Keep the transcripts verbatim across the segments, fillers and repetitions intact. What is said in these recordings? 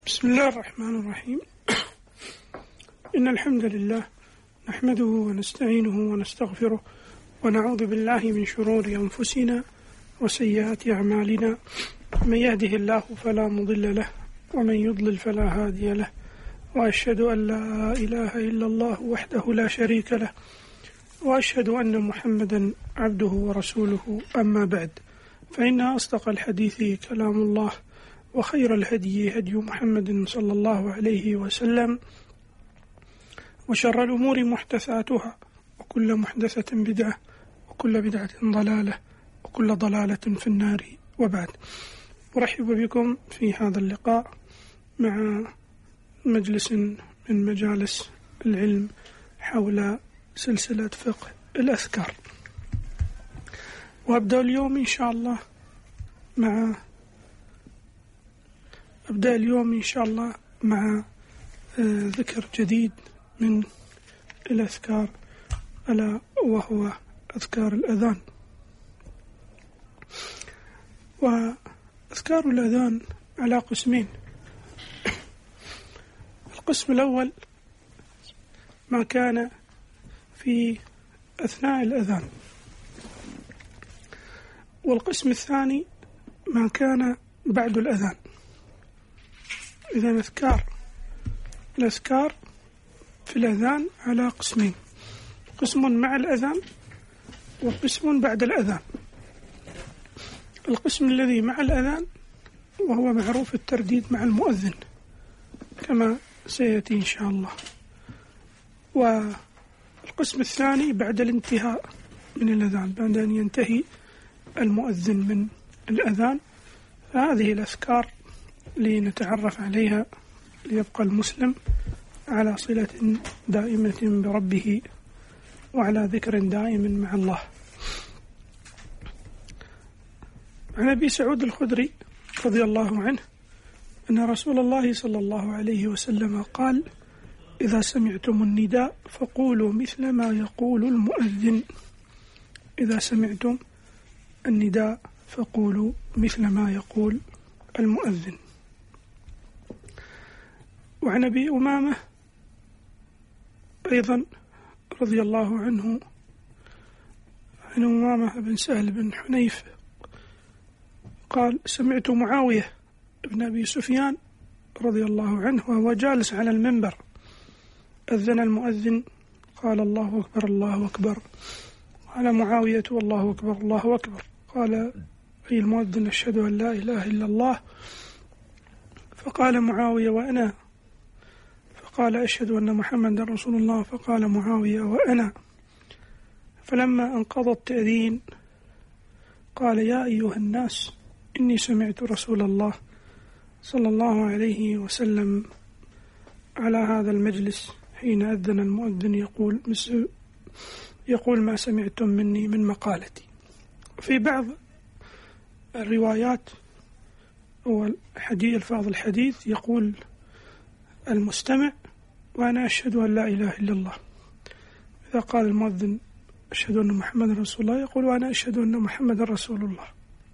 بسم الله الرحمن الرحيم. إن الحمد لله نحمده ونستعينه ونستغفره ونعوذ بالله من شرور أنفسنا وسيئات أعمالنا، من يهده الله فلا مضل له ومن يضلل فلا هادي له، وأشهد أن لا إله إلا الله وحده لا شريك له، وأشهد أن محمدا عبده ورسوله. أما بعد، فإن أصدق الحديث كلام الله، وخير الهدي هدي محمد صلى الله عليه وسلم، وشر الأمور محدثاتها، وكل محدثة بدعة، وكل بدعة ضلالة، وكل ضلالة في النار. وبعد، أرحب بكم في هذا اللقاء مع مجلس من مجالس العلم حول سلسلة فقه الأذكار. وأبدأ اليوم إن شاء الله مع أبدأ اليوم إن شاء الله مع ذكر جديد من الأذكار، ألا وهو أذكار الأذان. وأذكار الأذان على قسمين. القسم الأول ما كان في أثناء الأذان، والقسم الثاني ما كان بعد الأذان. إذن أذكار الأذكار في الأذان على قسمين: قسم مع الأذان وقسم بعد الأذان. القسم الذي مع الأذان وهو معروف الترديد مع المؤذن كما سيأتي إن شاء الله، والقسم الثاني بعد الانتهاء من الأذان، بعد أن ينتهي المؤذن من الأذان. فهذه الأذكار لنتعرف عليها ليبقى المسلم على صلة دائمة بربه وعلى ذكر دائم مع الله. عن أبي سعود الخدري رضي الله عنه أن رسول الله صلى الله عليه وسلم قال: إذا سمعتم النداء فقولوا مثل ما يقول المؤذن. إذا سمعتم النداء فقولوا مثل ما يقول المؤذن. وعن أبي أمامة أيضا رضي الله عنه، عن أمامة بن سهل بن حنيف قال: سمعت معاوية بن أبي سفيان رضي الله عنه وهو جالس على المنبر، أذن المؤذن قال: الله أكبر الله أكبر. قال معاوية: الله أكبر الله أكبر. قال أي المؤذن: أشهد أن لا إله إلا الله. فقال معاوية: وأنا. فقال: أشهد أن محمد رسول الله. فقال معاوية: وأنا. فلما انقضى التأذين قال: يا أيها الناس، إني سمعت رسول الله صلى الله عليه وسلم على هذا المجلس حين أذن المؤذن يقول يقول ما سمعتم مني من مقالتي. في بعض الروايات والحديث الفاظ الحديث يقول المستمع: وأنا أشهد أن لا إله إلا الله. إذا قال المؤذن: أشهد أن محمد رسول الله، يقول: وأنا أشهد أن محمد رسول الله.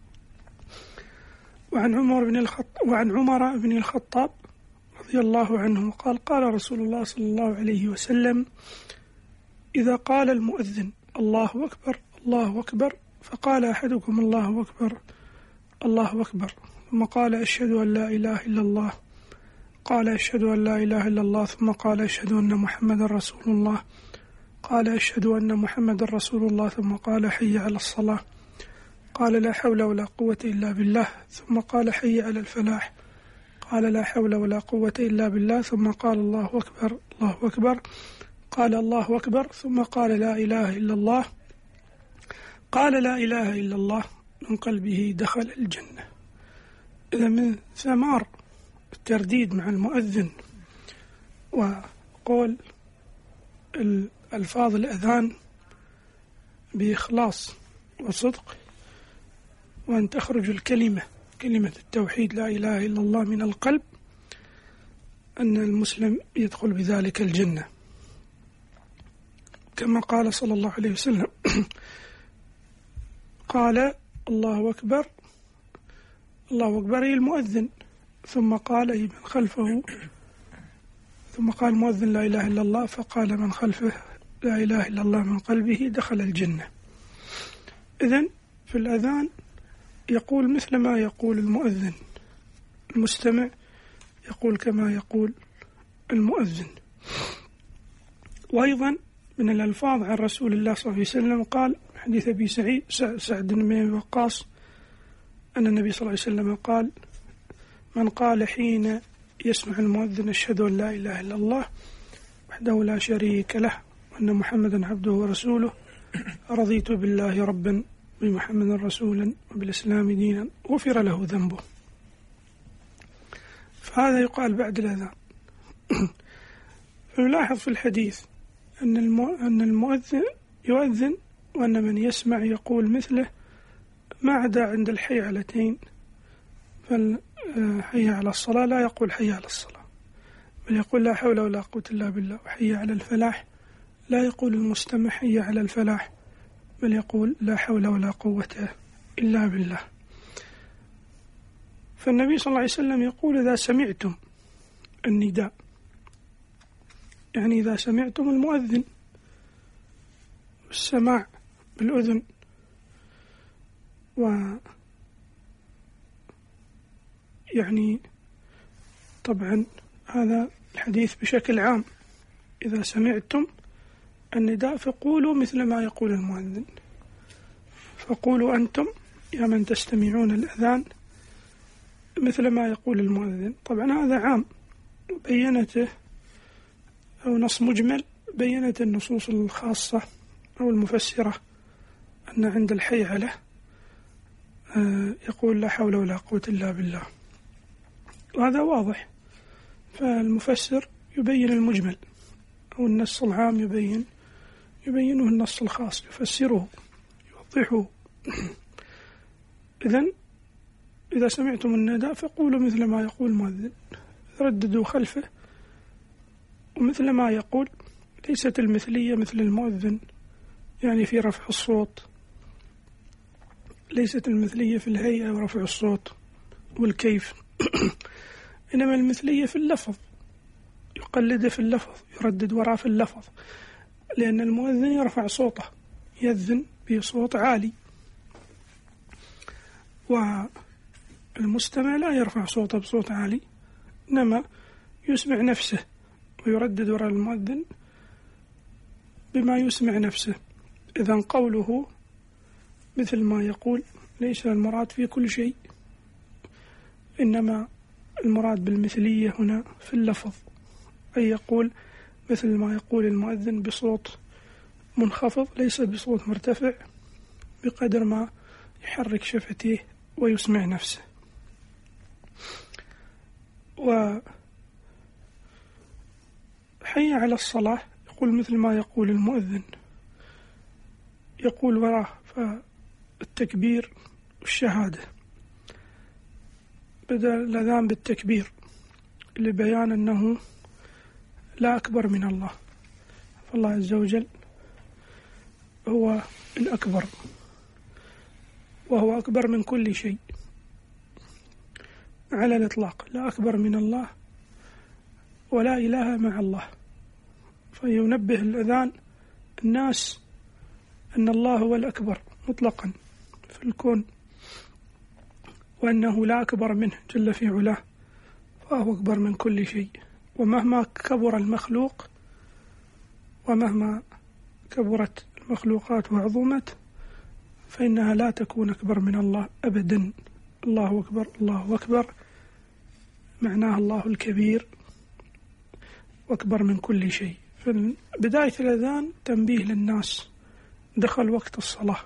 وعن عمر بن الخطاب وعن عمر بن الخطاب رضي الله عنه قال: قال رسول الله صلى الله عليه وسلم: إذا قال المؤذن الله أكبر الله أكبر، فقال أحدكم الله أكبر الله أكبر، ثم قال: أشهد أن لا إله إلا الله، قال: أشهد أن لا إله إلا الله، ثم قال: أشهد أن محمد رسول الله، قال: أشهد أن محمد رسول الله، ثم قال: حي على الصلاة، قال: لا حول ولا قوة إلا بالله، ثم قال: حي على الفلاح، قال: لا حول ولا قوة إلا بالله، ثم قال: الله أكبر الله أكبر، قال: الله أكبر، ثم قال: لا إله إلا الله، قال: لا إله إلا الله، من قلبه دخل الجنة. إذا من ثمار الترديد مع المؤذن وقول الألفاظ الأذان بإخلاص وصدق، وأن تخرج الكلمة كلمة التوحيد لا إله إلا الله من القلب، أن المسلم يدخل بذلك الجنة، كما قال صلى الله عليه وسلم: قال: الله أكبر الله أكبر المؤذن، ثم قال أي من خلفه، ثم قال المؤذن لا إله إلا الله، فقال من خلفه لا إله إلا الله من قلبه دخل الجنة. إذن في الأذان يقول مثل ما يقول المؤذن، المستمع يقول كما يقول المؤذن. وأيضا من الألفاظ عن رسول الله صلى الله عليه وسلم قال حديث أبي سعيد سعد بن أبي وقاص أن النبي صلى الله عليه وسلم قال من قال حين يسمع المؤذن أشهد أن لا إله إلا الله وحده لا شريك له وأن محمدا عبده ورسوله رضيت بالله ربا بمحمد رسولا وبالإسلام دينا غفر له ذنبه. فهذا يقال بعد الأذان. فنلاحظ في الحديث أن أن المؤذن يؤذن وأن من يسمع يقول مثله، ما عدا عند الحي علتين، فالحي على الصلاة لا يقول حي على الصلاة، بل يقول لا حول ولا قوة إلا بالله. وحي على الفلاح لا يقول المستمع حي على الفلاح، بل يقول لا حول ولا قوة إلا بالله. فالنبي صلى الله عليه وسلم يقول إذا سمعتم النداء، يعني إذا سمعتم المؤذن، السماع بالأذن، و يعني طبعا هذا الحديث بشكل عام، إذا سمعتم النداء فقولوا مثل ما يقول المؤذن، فقولوا أنتم يا من تستمعون الأذان مثل ما يقول المؤذن. طبعا هذا عام، بينته أو نص مجمل بينت النصوص الخاصة أو المفسرة أن عند الحي على يقول لا حول ولا قوة إلا بالله، وهذا واضح. فالمفسر يبين المجمل أو النص العام يبين يبينه النص الخاص، يفسره يوضحه. إذن إذا سمعتم النداء فقولوا مثل ما يقول المؤذن، رددوا خلفه ومثل ما يقول. ليست المثلية مثل المؤذن يعني في رفع الصوت، ليست المثلية في الهيئة ورفع الصوت والكيف، إنما المثلية في اللفظ، يقلد في اللفظ، يردد وراء في اللفظ، لأن المؤذن يرفع صوته، يأذن بصوت عالي، والمستمع لا يرفع صوته بصوت عالي، إنما يسمع نفسه ويردد وراء المؤذن بما يسمع نفسه. إذن قوله مثل ما يقول ليس المراد في كل شيء، إنما المراد بالمثلية هنا في اللفظ، أي يقول مثل ما يقول المؤذن بصوت منخفض ليس بصوت مرتفع، بقدر ما يحرك شفتيه ويسمع نفسه. وحي على الصلاة يقول مثل ما يقول المؤذن، يقول وراه فالتكبير والشهادة، بدأ الأذان بالتكبير لبيان أنه لا أكبر من الله، فالله عز وجل هو الأكبر، وهو أكبر من كل شيء على الإطلاق، لا أكبر من الله ولا إله مع الله. فينبه الأذان الناس أن الله هو الأكبر مطلقا في الكون، وأنه لا أكبر منه جل في علاه، فهو أكبر من كل شيء. ومهما كبر المخلوق ومهما كبرت المخلوقات وعظمت فإنها لا تكون أكبر من الله أبدا. الله أكبر الله أكبر معناه الله الكبير وأكبر من كل شيء. في بداية الأذان تنبيه للناس، دخل وقت الصلاة،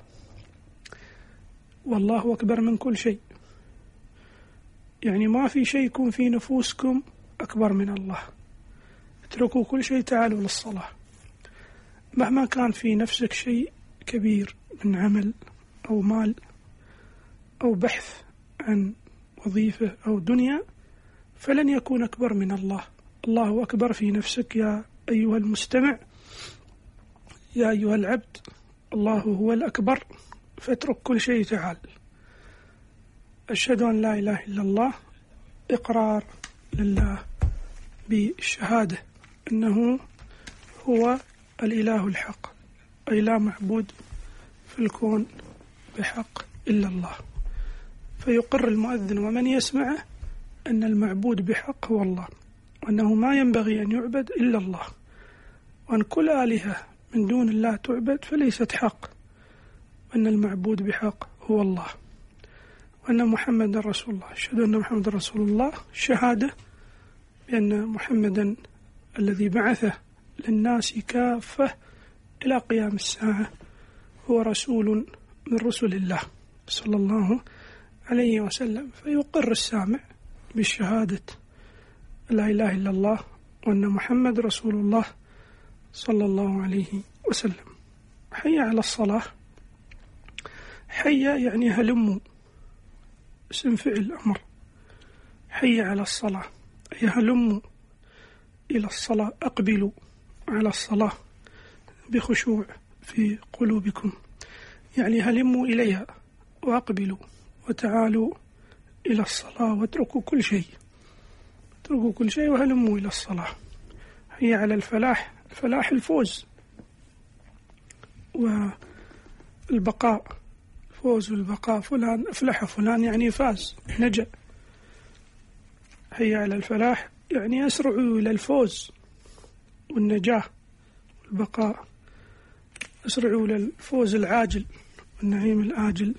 والله أكبر من كل شيء، يعني ما في شيء يكون في نفوسكم أكبر من الله، اتركوا كل شيء تعالوا للصلاة. مهما كان في نفسك شيء كبير من عمل أو مال أو بحث عن وظيفة أو دنيا، فلن يكون أكبر من الله. الله أكبر في نفسك يا أيها المستمع، يا أيها العبد، الله هو الأكبر، فاترك كل شيء تعال. أشهد أن لا إله إلا الله، إقرار لله بالشهادة أنه هو الإله الحق، أي لا معبود في الكون بحق إلا الله. فيقر المؤذن ومن يسمعه أن المعبود بحق هو الله، وأنه ما ينبغي أن يعبد إلا الله، وأن كل آلهة من دون الله تعبد فليست حق، وأن المعبود بحق هو الله، وأن محمد رسول الله. أشهد أن محمد رسول الله شهادة بأن محمدا الذي بعثه للناس كافة إلى قيام الساعة هو رسول من رسل الله صلى الله عليه وسلم. فيقر السامع بالشهادة لا إله إلا الله وأن محمد رسول الله صلى الله عليه وسلم. حي على الصلاة، حي يعني هلموا، اسم فعل أمر. حي على الصلاة أي هلموا إلى الصلاة، أقبلوا على الصلاة بخشوع في قلوبكم، يعني هلموا إليها وأقبلوا وتعالوا إلى الصلاة واتركوا كل شيء، اتركوا كل شيء وهلموا إلى الصلاة. هي على الفلاح، الفلاح الفوز والبقاء، فوز والبقاء، فلان أفلح فلان يعني فاز نجا. هي على الفلاح يعني أسرعوا إلى الفوز والنجاة والبقاء، أسرعوا إلى الفوز العاجل والنعيم الآجل.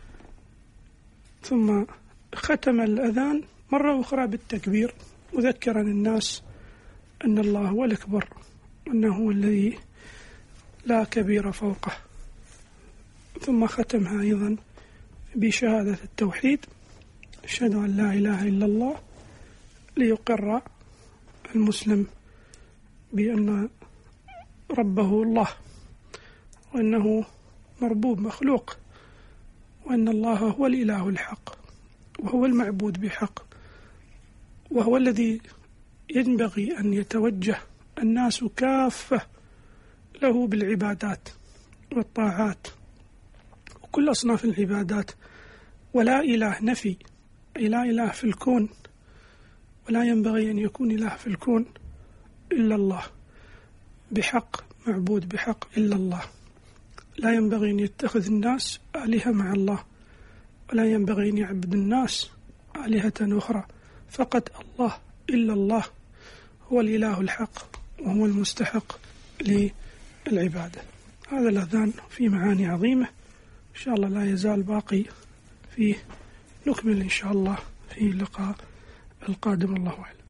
ثم ختم الأذان مرة أخرى بالتكبير مذكرا الناس أن الله هو الأكبر وأنه هو الذي لا كبير فوقه. ثم ختمها أيضا بشهادة التوحيد، أشهد أن لا إله إلا الله، ليقر المسلم بأن ربه الله، وأنه مربوب مخلوق، وأن الله هو الإله الحق وهو المعبود بحق، وهو الذي ينبغي أن يتوجه الناس كافة له بالعبادات والطاعات وكل أصناف العبادات. ولا إله نفي، أي لا إله في الكون، ولا ينبغي أن يكون إله في الكون إلا الله بحق، معبود بحق إلا الله. لا ينبغي أن يتخذ الناس آلهة مع الله، ولا ينبغي أن يعبد الناس آلهة أخرى، فقط الله إلا الله هو الإله الحق وهو المستحق للعبادة. هذا الأذان في معاني عظيمة إن شاء الله لا يزال باقي فيه، نكمل إن شاء الله في اللقاء القادم. الله أعلم.